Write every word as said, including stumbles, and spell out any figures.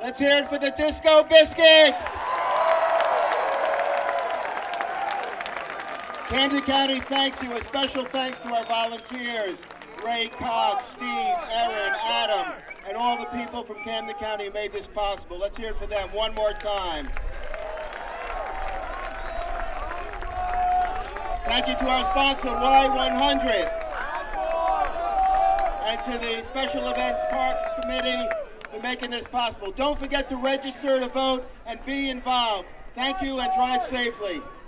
Let's hear it for the Disco Biscuits. Camden County thanks you. A special thanks to our volunteers, Ray Cox, Steve, Erin, Adam, and all the people from Camden County who made this possible. Let's hear it for them one more time. Thank you to our sponsor, Y one hundred, and to the Special Events Parks Committee for making this possible. Don't forget to register to vote and be involved. Thank you and drive safely.